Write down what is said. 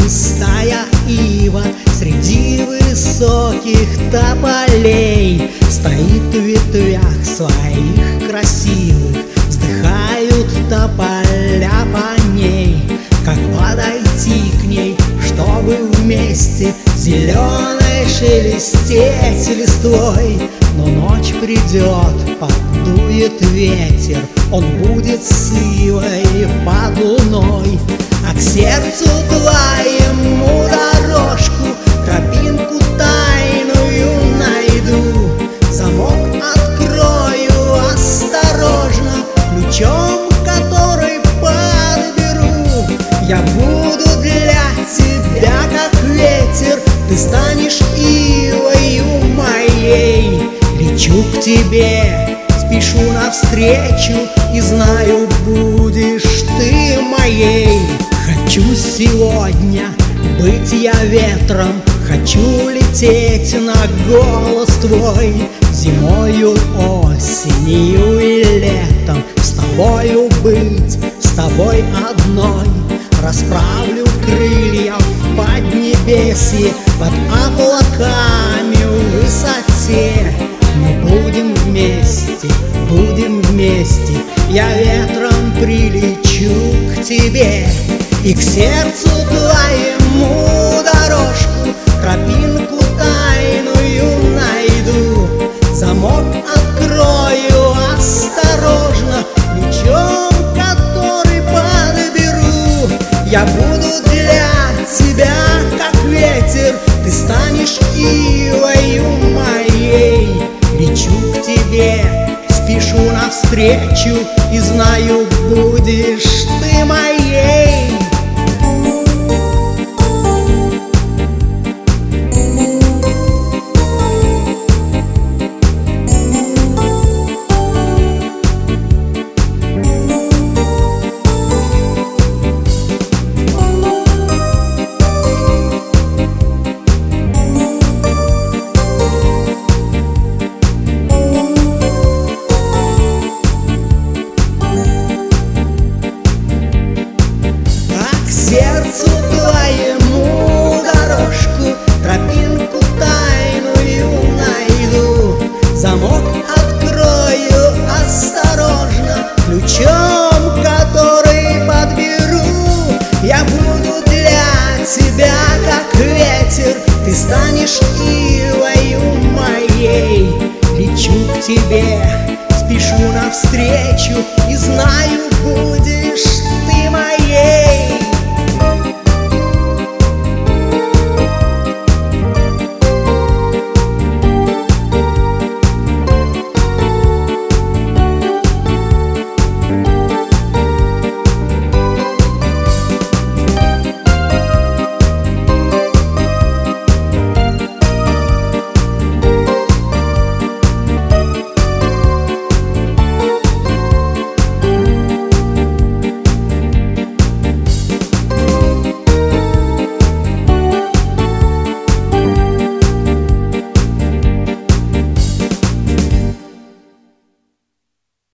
густая ива среди высоких тополей стоит в ветвях своих красивых, вздыхают тополя по ней. Как подойти к ней, чтобы вместе зеленой шелестеть листвой? Но ночь придет, подует ветер, он будет с ивой под луной. А к сердцу твоему дорожку, тропинку тайную найду. Замок открою осторожно, ключом который подберу. Я буду для тебя как ветер, ты станешь ивою моей. Лечу к тебе, спешу навстречу, и знаю, будешь ты моей. Хочу сегодня быть я ветром, хочу лететь на голос твой. Зимою, осенью и летом с тобою быть, с тобой одной. Расправлю крылья в поднебесье, под облаками в высоте. Мы будем вместе, будем вместе, я ветром прилечу к тебе. И к сердцу твоему дорожку, тропинку тайную найду. Замок открою осторожно, ключом который подберу. Я буду для тебя как ветер, ты станешь ивою моей. Лечу к тебе, спешу навстречу, и знаю, будешь ты моей. Сердцу твоему дорожку, тропинку тайную найду. Замок открою осторожно, ключом который подберу. Я буду для тебя как ветер, ты станешь ивою моей. Лечу к тебе,